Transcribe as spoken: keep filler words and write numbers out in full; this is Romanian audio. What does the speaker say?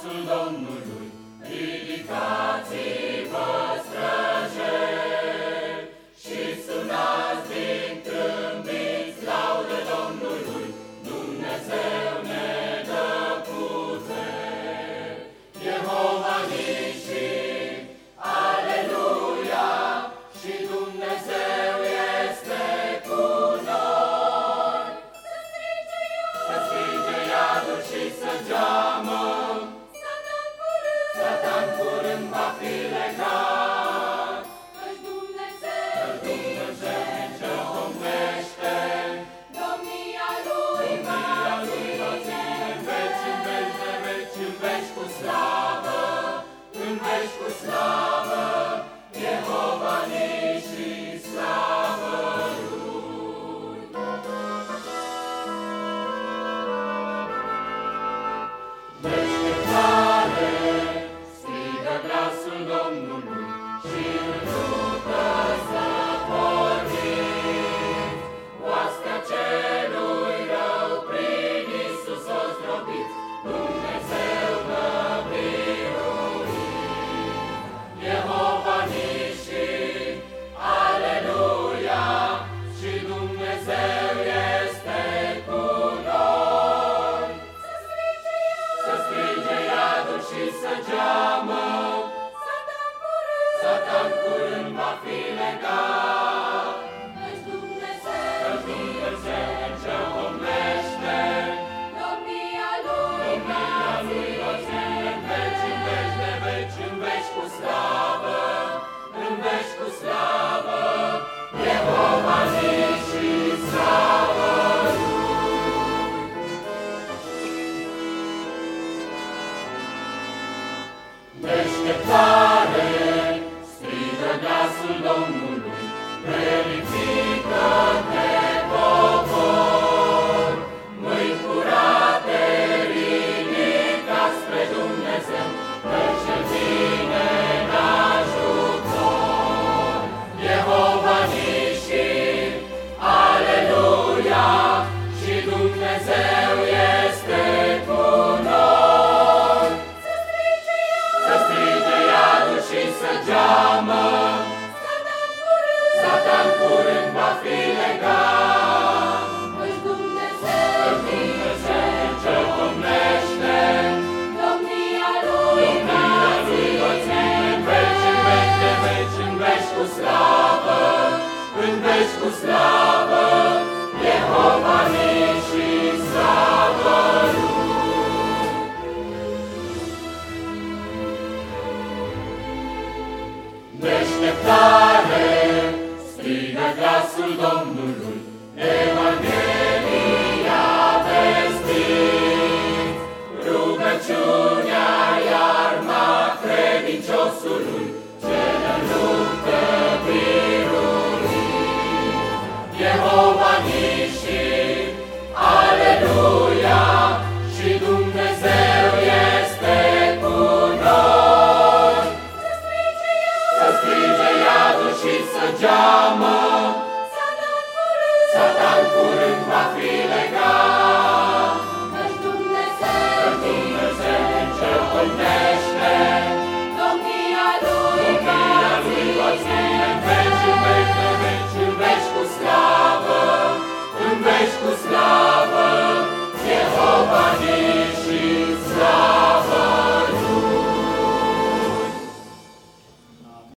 glasul Domnului, ridicați-vă, străjeri, și sunați din trâmbiți, laudă Domnului, Dumnezeu ne dă putere. Jehova Nishi, aleluia, și Dumnezeu este cu noi. Să strige iadul și să geamă, Satan curând va fi legat. Căci Dumnezeu, Dumnezeu ce domnește, domnia Lui va ține în veci, în veci de veci, în veci cu slavă, în veci cu slavă, Jehova Nishi, slavă Lui. Deșteptare, strigă glasul Domnului și în luptă să porniți. Oastea celui rău prin Iisus o zdrobiți, Dumnezeu vă biruit. Jehova Nishi, aleluia, și Dumnezeu este cu noi. Să strige iadul și să geamă, Satan curând va fi legat. Căci Dumnezeu, Căci Dumnezeu ce domnește, domnia Lui va domnia Lui va ține în veci, în veci de veci, în veci cu slavă, în veci cu slavă, Jehova Nishi, slavă Lui. Deșteptare, strigă glasul Domnului, verifică-te, popor, mâini curate ridicați spre Dumnezeu, căci Cel vine în ajutor. Jehova Nishi, aleluia, și Dumnezeu este cu noi. Să strige iadul și să geamă, Satan curând va fi legat. Căci Dumnezeu, Căci Dumnezeu ce domnește, domnia Lui va domnia Lui va ține în veci, în veci de veci, în veci cu slavă, în veci cu slavă, Jehova Nishi, slavă Lui. Deșteptare, strigă glasul Domnului, Evanghelia vestiți, rugăciunea iarma credinciosului, cel în luptă biruit. Jehova Nishi, aleluia, și Dumnezeu este cu noi. Să strige iadul și să geamă,